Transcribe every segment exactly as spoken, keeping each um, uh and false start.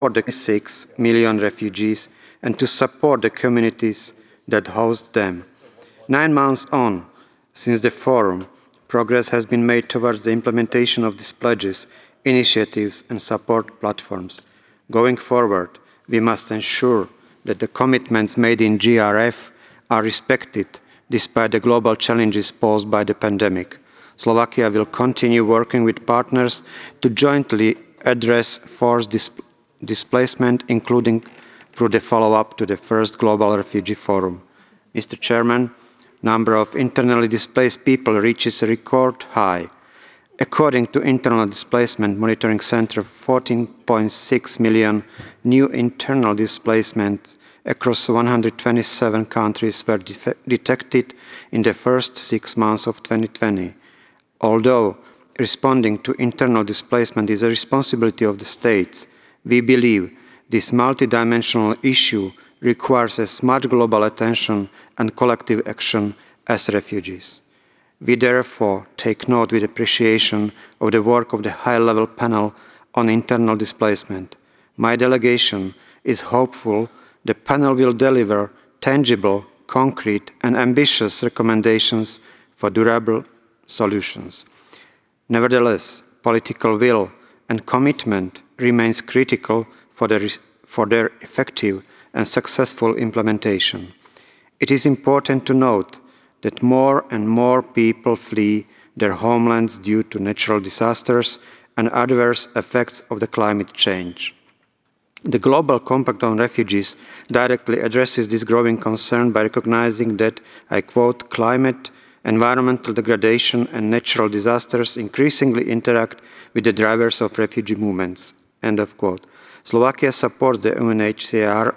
the six million refugees and to support the communities that host them. Nine months on, since the Forum, progress has been made towards the implementation of these pledges, initiatives and support platforms. Going forward, we must ensure that the commitments made in G R F are respected despite the global challenges posed by the pandemic. Slovakia will continue working with partners to jointly address forced dis displacement, including through the follow-up to the first Global Refugee Forum. Mister Chairman, number of internally displaced people reaches a record high. According to Internal Displacement Monitoring Centre, fourteen point six million new internal displacements across one hundred twenty-seven countries were de detected in the first six months of twenty twenty. Although responding to internal displacement is a responsibility of the states, we believe this multidimensional issue requires as much global attention and collective action as refugees. We therefore take note with appreciation of the work of the high-level panel on internal displacement. My delegation is hopeful the panel will deliver tangible, concrete and ambitious recommendations for durable solutions. Nevertheless, political will and commitment remains critical for their, for their effective and successful implementation. It is important to note that more and more people flee their homelands due to natural disasters and adverse effects of the climate change. The Global Compact on Refugees directly addresses this growing concern by recognizing that, I quote, climate, environmental degradation and natural disasters increasingly interact with the drivers of refugee movements, end of quote. Slovakia supports the U N H C R's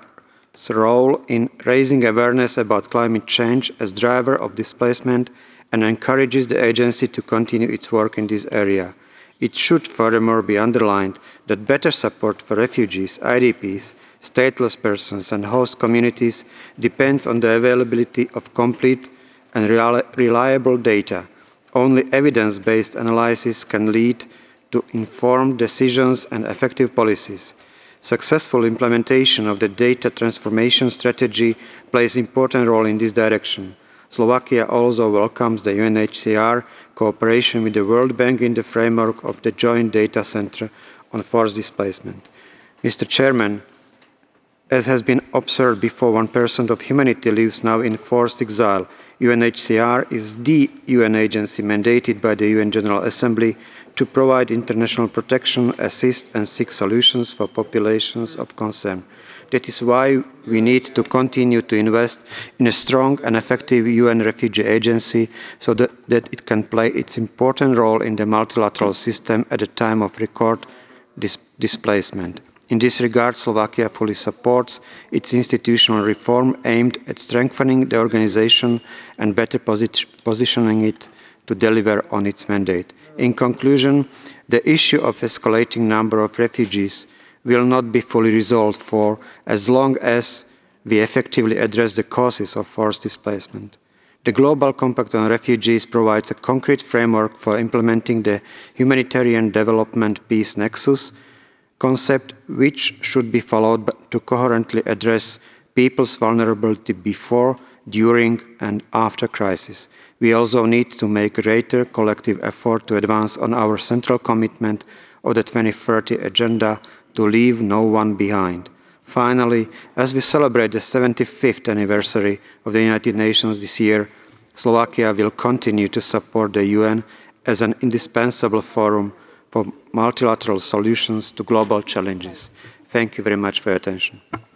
role in raising awareness about climate change as driver of displacement and encourages the agency to continue its work in this area. It should furthermore be underlined that better support for refugees, I D Ps, stateless persons and host communities depends on the availability of complete and reliable data. Only evidence-based analysis can lead to informed decisions and effective policies. Successful implementation of the data transformation strategy plays an important role in this direction. Slovakia also welcomes the U N H C R cooperation with the World Bank in the framework of the Joint Data Centre on Forced Displacement. Mister Chairman, as has been observed before, one percent of humanity lives now in forced exile. U N H C R is the U N agency mandated by the U N General Assembly to provide international protection, assist and seek solutions for populations of concern. That is why we need to continue to invest in a strong and effective U N refugee agency so that, that it can play its important role in the multilateral system at a time of record dis displacement. In this regard, Slovakia fully supports its institutional reform aimed at strengthening the organisation and better posi positioning it to deliver on its mandate. In conclusion, the issue of escalating number of refugees will not be fully resolved for as long as we effectively address the causes of forced displacement. The Global Compact on Refugees provides a concrete framework for implementing the humanitarian development peace nexus concept, which should be followed to coherently address people's vulnerability before, during and after crisis. We also need to make greater collective effort to advance on our central commitment of the twenty thirty Agenda to leave no one behind. Finally, as we celebrate the seventy-fifth anniversary of the United Nations this year, Slovakia will continue to support the U N as an indispensable forum for multilateral solutions to global challenges. Thank you very much for your attention.